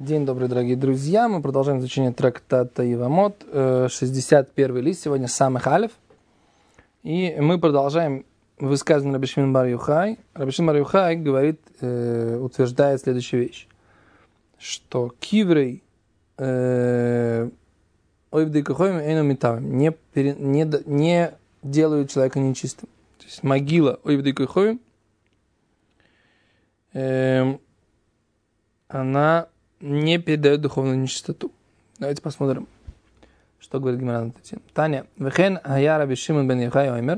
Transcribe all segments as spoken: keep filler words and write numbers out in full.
День добрый, дорогие друзья. Мы продолжаем изучение трактата Евамот, шестьдесят первый лист, сегодня самых алиф. И мы продолжаем высказывание Раби Шимон бар Йохай. Раби Шимон бар Йохай говорит, э, утверждает следующую вещь, что киврей ойвдей кохоим эйну митавим не, не, не делают человека нечистым. То есть могила ойвдей кохоим, э, она не передает духовную нечистоту. Давайте посмотрим, что говорит Гемара на эту тему. Таня, вехен хая Раби Шимон бен Йохай омер,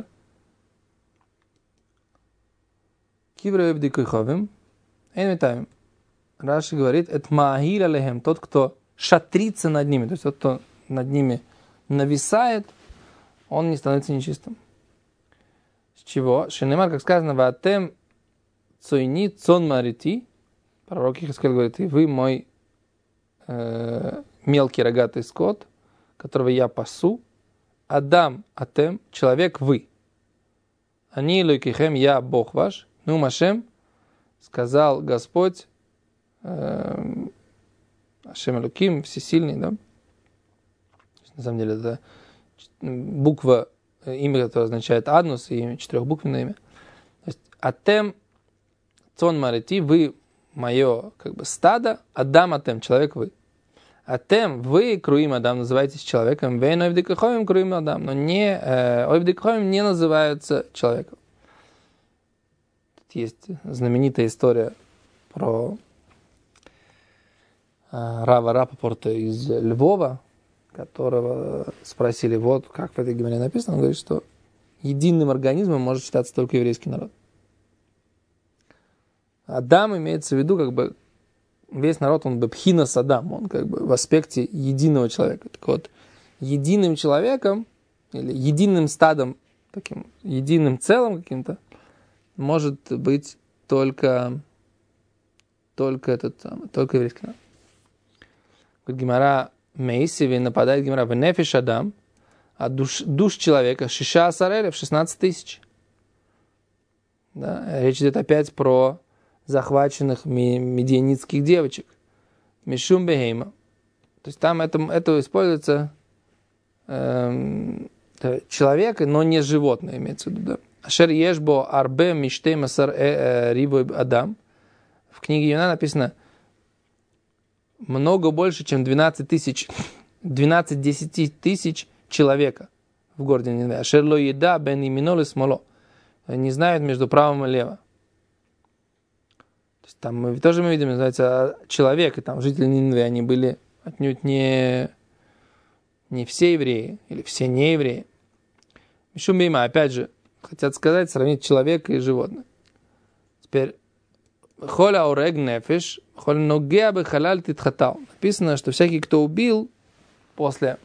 киврей ойвдей кохоим эйну митавим. Раши говорит, это маахир алехем, тот, кто шатрится над ними, то есть тот, кто над ними нависает, он не становится нечистым. С чего? Шенемар, как сказано, ватем цойни цон марити, пророк Ихискель говорит, и вы мой э, мелкий рогатый скот, которого я пасу, Адам атем, человек вы. Они лойкихем, я Бог ваш, ну машем, сказал Господь, Ашем Элоким, всесильный, да? На самом деле это буква, имя, которое означает Аднус, и четырехбуквенное имя. То есть Атем Цон Марити, вы мое как бы стадо, Адам Атем, человек вы. Атем, вы, Круим Адам, называетесь человеком, Вейн Ойвдикаховим, Круим Адам, но не Ойвдикаховим не называются человеком. Тут есть знаменитая история про Рава Рапопорта из Львова, которого спросили, вот как в этой гемаре написано, он говорит, что единым организмом может считаться только еврейский народ. Адам имеется в виду, как бы, весь народ, он бепхинас Адам, он как бы в аспекте единого человека. Так вот, единым человеком, или единым стадом, таким единым целым каким-то, может быть только, только этот, только еврейский народ. Гемара Мейсеви нападает Гемара в нефиш Адам, а душ, душ человека шиша асарелев, шестнадцать тысяч. Да? Речь идет опять про захваченных медианитских девочек. Мишум бехейма. То есть там это, это используется эм, человек, но не животное, имеется в виду. Да? Ашер ешбо арбе миштей масар рибой Адам. В книге Йона написано много больше, чем двенадцать тысяч, двенадцать десять тысяч человека в городе Нинве. Шерло еда бен иминол и смоло. Не знают между правым и левым. То есть там мы тоже мы видим, называется, человек, и там жители Нинве, они были отнюдь не, не все евреи, или все не евреи. Мишум бейма, опять же, хотят сказать, сравнить человека и животное. Теперь Холя орег нефиш, холя ногеа бы халаль титхатал. Написано, что всякий, кто убил после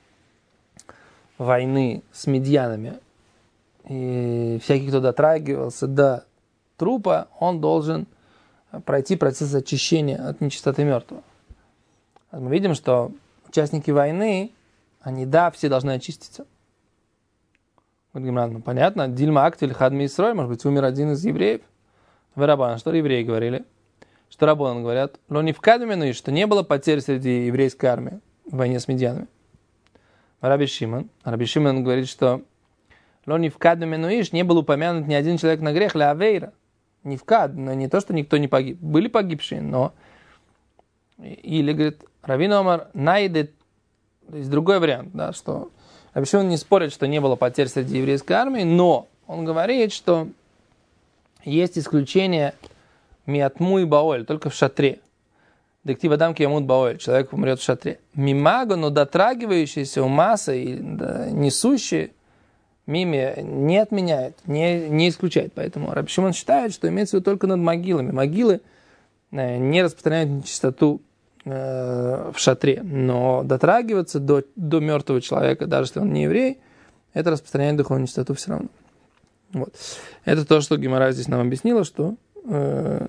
войны с медьянами, и всякий, кто дотрагивался до трупа, он должен пройти процесс очищения от нечистоты мертвого. Мы видим, что участники войны, они, да, все должны очиститься. Вот, ну, понятно, Дильма Актиль Хадми Исрой, может быть, умер один из евреев. Раббан, что евреи говорили? Что раббан говорят? Но не в Кадмину, что не было потерь среди еврейской армии в войне с медьянами. Раби Шимон. Раби Шимон говорит, что не в Кадмину не был упомянут ни один человек на грех, ля авейра. Не в Кад, но не то, что никто не погиб. Были погибшие, но... Или, говорит, Равин Омар найдет... То есть другой вариант, да, что... Раби Шимон не спорит, что не было потерь среди еврейской армии, но он говорит, что есть исключение миатму и баоль, только в шатре. Дектив Адам киямут баоль, человек умрет в шатре. Мимаго, но дотрагивающийся у массы и да, несущий миме не отменяет, не, не исключает. Поэтому Раби Шимон считает, что имеется в виду только над могилами. Могилы э, не распространяют нечистоту э, в шатре, но дотрагиваться до, до мертвого человека, даже если он не еврей, это распространяет духовную нечистоту все равно. Вот. Это то, что Гемара здесь нам объяснила, что э,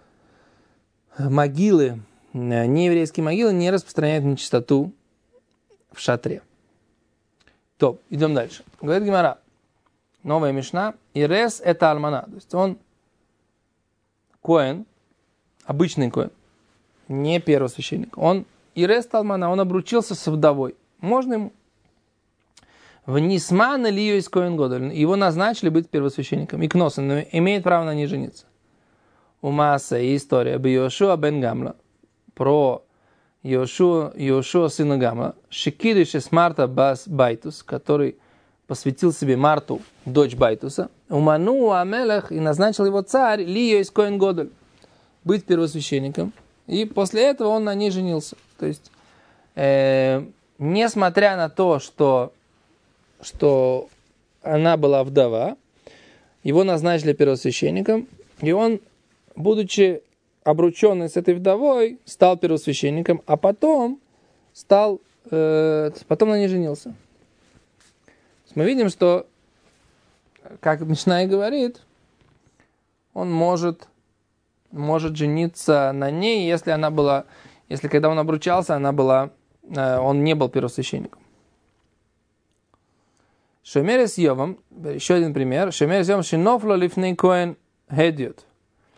могилы, нееврейские могилы не распространяют нечистоту в шатре. То, идем дальше. Говорит Гемара, новая мишна, Ирес это альмана, то есть он коэн, обычный коэн. не первосвященник. Он Ирес Талмана, он обручился с вдовой. Можно ему? В Нисмана Лию из Коэн Годоль. Его назначили быть первосвященником. И Кносом, но имеет право на ней жениться. У Мааса и история об Йошуа бен Гамла. Про Йошуа, Йошуа сына Гамла. Шикидыш из Марта бас Байтус, который посвятил себе Марту, дочь Байтуса. Уману Амелех, и назначил его царь Лию из Коэн Годоль. Быть первосвященником. И после этого он на ней женился. То есть, э, несмотря на то, что, что она была вдова, его назначили первосвященником, и он, будучи обрученный с этой вдовой, стал первосвященником, а потом стал, э, потом на ней женился. Мы видим, что, как Мишна и говорит, он может, может жениться на ней, если она была, если когда он обручался, она была, он не был первосвященником. Шемер с Йовом, еще один пример. Шемер с Йовом шинофло лифней коэн хедиот.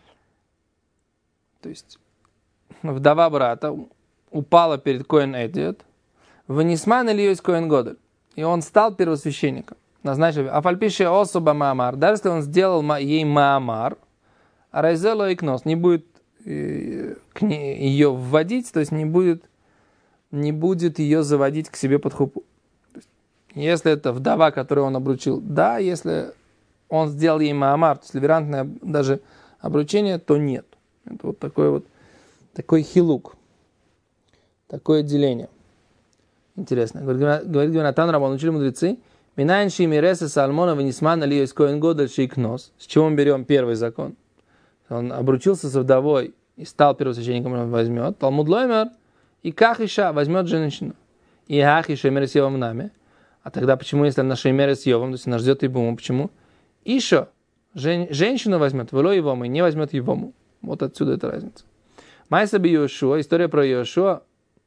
То есть вдова брата упала перед коэн хедиот. Ванисман или есть коэн годоль. И он стал первосвященником. Назначил, а фальпише особа маамар. Даже если он сделал ей маамар, а райзело и кнос не будет э, к ней, ее вводить, то есть не будет, не будет ее заводить к себе под хупу. Если это вдова, которую он обручил, да, если он сделал ей маамар, то есть леверантное даже обручение, то нет. Это вот такой вот такой хилук, такое деление. Интересно. Говорит Гвенатан Рабан, учили мудрецы, Минайн шимиреса сальмона венисмана ли из коэн годель шейкнос. С чего мы берем первый закон? Он обручился со вдовой и стал первосвященником, он возьмет. Талмуд лоймер и кахиша возьмет женщину. И хахиша мерес йовом нами. А тогда почему, если она шеймерес йовом, то есть она ждет ибуму, почему? Ишо, жен, женщину возьмет, вело ивому, и не возьмет ивому. Вот отсюда эта разница. Майса би Йошуа, история про Йошуа.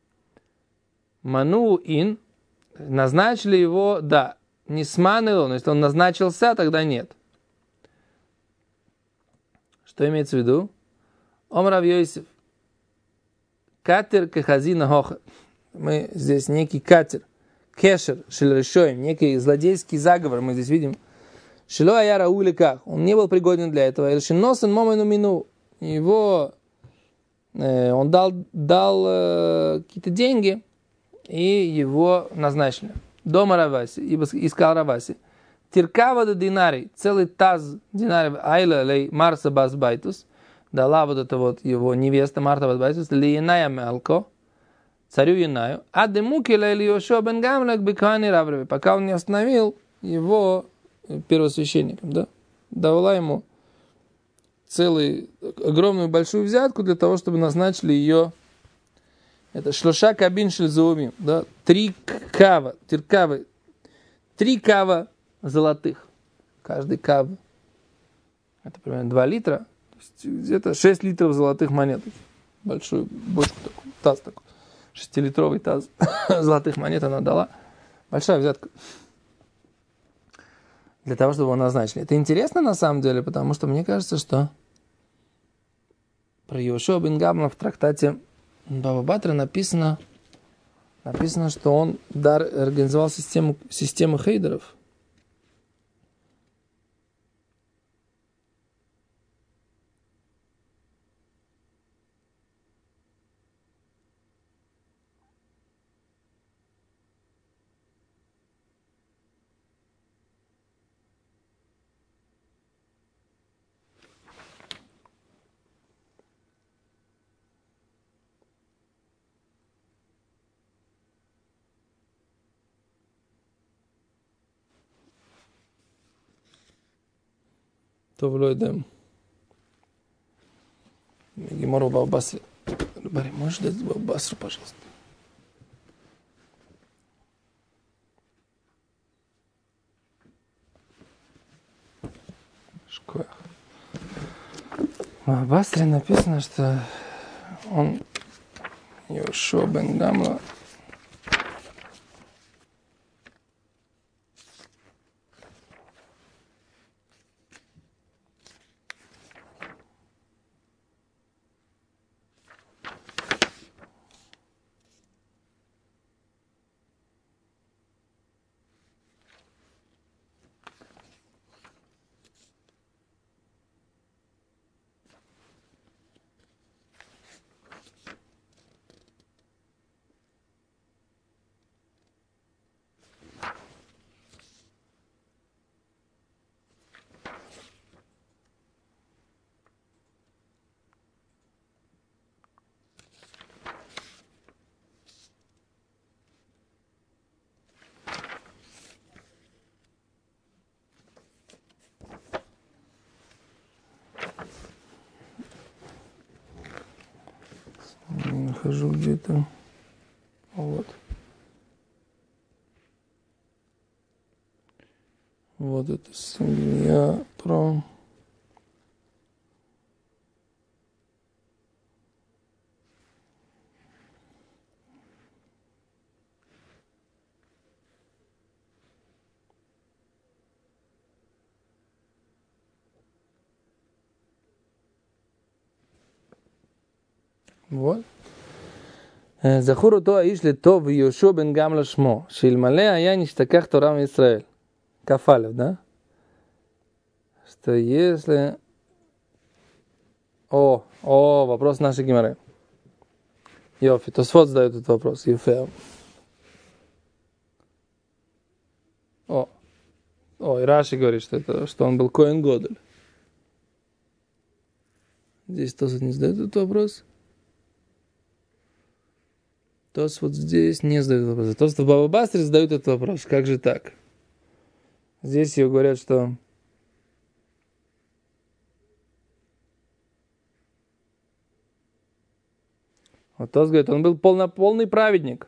Ману ин, назначили его, да, не сманил, но если он назначился, тогда нет. Что имеется в виду? Омрав Йосиф. Катер кахазина хоха. Мы здесь некий катер. Кешер, шельрешоем, некий злодейский заговор, мы здесь видим. Шило аяра уликах. Он не был пригоден для этого. Эльшиносен момену мину. Его, э, он дал, дал э, какие-то деньги, и его назначили. Дома Раваси, ибо искал Раваси. Тиркава до динарий, целый таз динарий, айла лей Марса бас байтус, дала вот это вот его невеста Марта бас байтус, лиеная мелко, царю Янаю, а демуки лей Йошуа бен Гамлек бекани равреве, пока он не остановил его первосвященником, да, давала ему целую, огромную большую взятку для того, чтобы назначили ее. Это шлоша кабин шельзоумим, да, три кава, тиркавы, три кава золотых. Каждый кав, это примерно два литра, то есть где-то шесть литров золотых монет. Большую бочку такую, таз такой, шестилитровый таз золотых монет она дала. Большая взятка. Для того, чтобы его назначили. Это интересно на самом деле, потому что мне кажется, что про Йошуа бен Гамла в трактате Баба Батра написано, написано, что он дар организовал систему, систему хейдеров. То в Лойдем. Гемору Бабасри. Барри, можешь дать Бабасру, пожалуйста? Шкоях. В Бабасре написано, что он Йошуа бен Гамла нахожу где-то. Вот. Вот это семья про... Вот. זכור אותו האיש לטוב ויהושע בן גמלא שמו, שאלמלא היה נשתכח תורה מישראל. כ"א, да? Что если... О, о, вопрос нашей геморры. Йофи, Тосфот задает этот вопрос. Ефе. О, о, и Раши говорит, что, это, что он был Коэн Годель. Здесь Тосфот не задает этот вопрос. Тосфот здесь не задает этот вопрос. Тосфот в Баба Бастре задают этот вопрос. Как же так? Здесь его говорят, что... Вот Тос говорит, он был полно, полный праведник.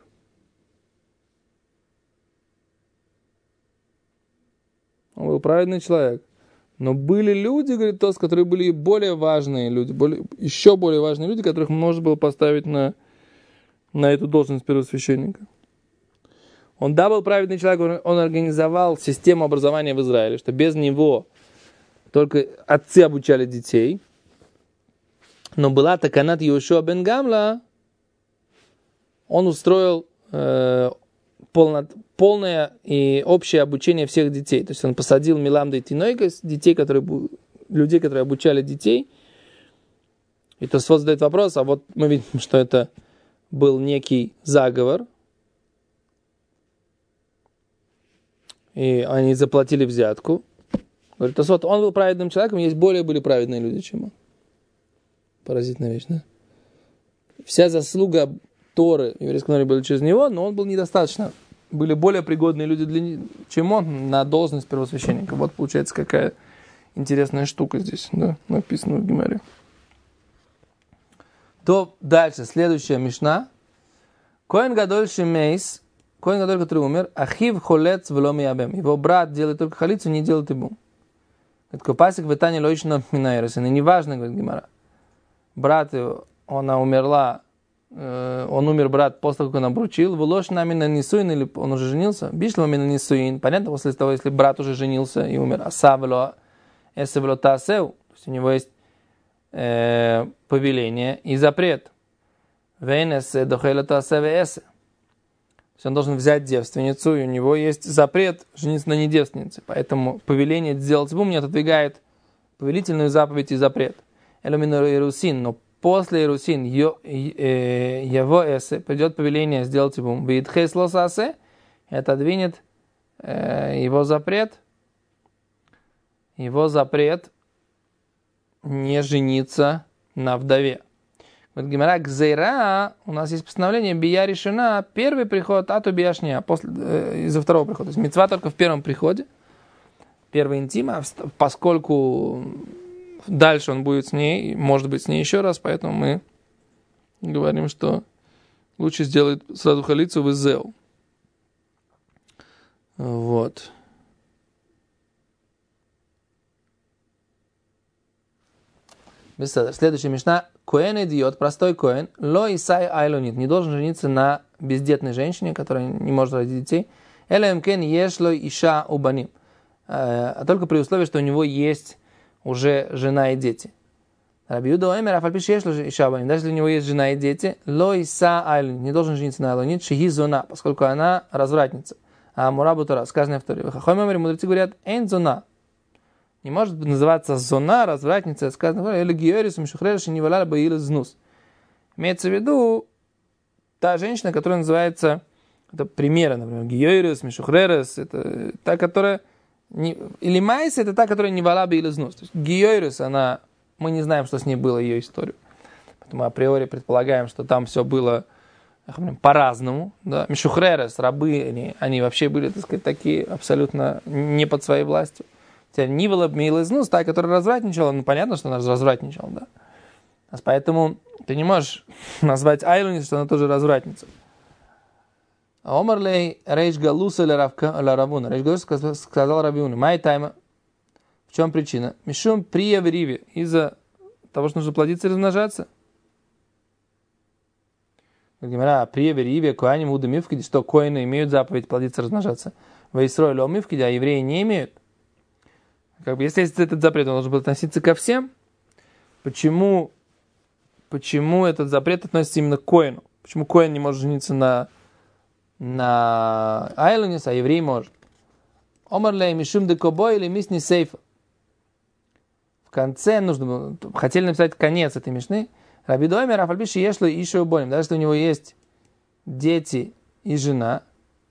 Он был праведный человек. Но были люди, говорит Тос, которые были более важные люди, более, еще более важные люди, которых можно было поставить на, на эту должность первосвященника. Он, да, был праведный человек, он организовал систему образования в Израиле, что без него только отцы обучали детей. Но была таканат Йеошуа бен Гамла, он устроил э, полно, полное и общее обучение всех детей. То есть он посадил Миламда и Тинойкас, детей, которые, людей, которые обучали детей. И Тосфот задает вопрос, а вот мы видим, что это был некий заговор. И они заплатили взятку. Говорит Тосфот, он был праведным человеком, есть более были праведные люди, чем он. Поразительная вещь, да? Вся заслуга Торы еврейского народа была через него, но он был недостаточно. Были более пригодные люди, для, чем он, на должность первосвященника. Вот получается, какая интересная штука здесь, да, написано в Гемаре. То дальше, следующая мишна. Коэн гадоль шемейс, Коэн гадоль, который умер, ахив холец вело миябем. Его брат делает только халицу, не делает ибум. Это копасик в Тане лоично минайрос. И неважно, говорит Гемара. Брат, она умерла, э, он умер, брат, после того, как он обручил, волош нами на нисуин, или он уже женился, бишло на нисуин, понятно, после того, если брат уже женился и умер, асавело, эсевело таасев, то есть у него есть э, повеление и запрет, вейнесе дохело таасеве эсе, то есть он должен взять девственницу, и у него есть запрет жениться на недевственнице, поэтому повеление сделать бум не отодвигает повелительную заповедь и запрет. Эломинор Ирусин, но после Ирусин его эсе придет повеление сделать ибум. Видхес лосасе, это отодвинет э, его запрет, его запрет не жениться на вдове. Вот Гемара Гзейра, у нас есть постановление бия решена, первый приход, а то бияшня, после э, из-за второго прихода. То есть мицва только в первом приходе, первый интим, а поскольку дальше он будет с ней, может быть, с ней еще раз, поэтому мы говорим, что лучше сделать сразу халицу в Изеу. Вот. Следующая мишна. Коэн идиот, простой коэн, ло исай айлонит, не должен жениться на бездетной женщине, которая не может родить детей. Элэм кен ешло иша убаним. А только при условии, что у него есть уже жена и дети. Раби Юда омер, афальпиш ешло иша убаним. Даже если у него есть жена и дети, ло иса айлонит, не должен жениться на айлонит, шихи зона, поскольку она развратница. А мурабу Тора, сказано в Торе. Хахомимари мудрецы говорят, эйн зона. Не может называться зона, развратница, сказано, или гиорис, мишухрериш, не валяла бы или знус. Имеется в виду та женщина, которая называется, это примеры, например, гиорис, мишухрерис, это та, которая, не, или майс, это та, которая не валяла бы или знус. То есть гиорис, она, мы не знаем, что с ней было, ее историю. Поэтому априори предполагаем, что там все было по-разному. Да? Мишухрерис, рабы, они, они вообще были, так сказать, такие абсолютно не под своей властью. Нивела Мейлезнус, та, которая развратничала, ну понятно, что она развратничала, да. Поэтому ты не можешь назвать Айлунис, что она тоже развратница. Омарлей рейш галуса ля равуна. Рейш галуса сказал Рабиуну. Май тайма. В чем причина? Мишум прия в риве. Из-за того, что нужно плодиться и размножаться. Говоря, прия в риве, коаним уда мивкиди, что коины имеют заповедь плодиться и размножаться. Вейсрой ло мивкиди, а евреи не имеют. Как бы, если этот запрет, он должен был относиться ко всем, почему, почему этот запрет относится именно к коину? Почему коин не может жениться на на Айлунис, а еврей может? Омарлей мишум де кобой или мисни сейфа. В конце нужно было, хотели написать конец этой мишны. Раби Доймер, афальбиши ешло и еще убоним. Даже если у него есть дети и жена,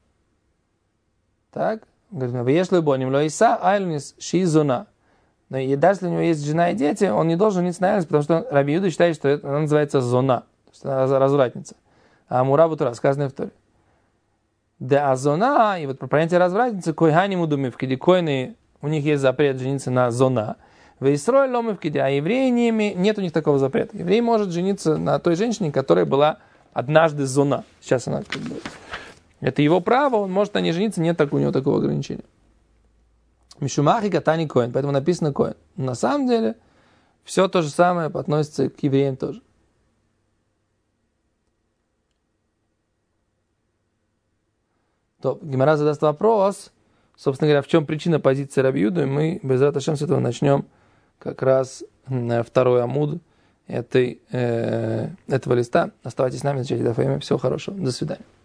так, говорит, ешло и убоним, лоиса айлунис шизона. Но и даже если у него есть жена и дети, он не должен жениться на Айлунис, потому что Раби Юда считает, что это, она называется зона, то есть она развратница. А Амура Бутура, сказано в Торе. Да азона, и вот про понятие развратницы, койхани мудумивки, где коины, у них есть запрет жениться на зона. Вейсрой ломывки, а евреи не имеют, нет у них такого запрета. Еврей может жениться на той женщине, которая была однажды зона. Сейчас она как бы... Это его право, он может на ней жениться, нет так, у него такого ограничения. Мишумахи катани коин, поэтому написано коин. На самом деле, все то же самое относится к евреям тоже. То Гемара задаст вопрос, собственно говоря, в чем причина позиции Раби Юды, и мы без Раташем с этого начнем как раз второй амуд этой, э, этого листа. Оставайтесь с нами, изучайте Даф Йоми. Всего хорошего. До свидания.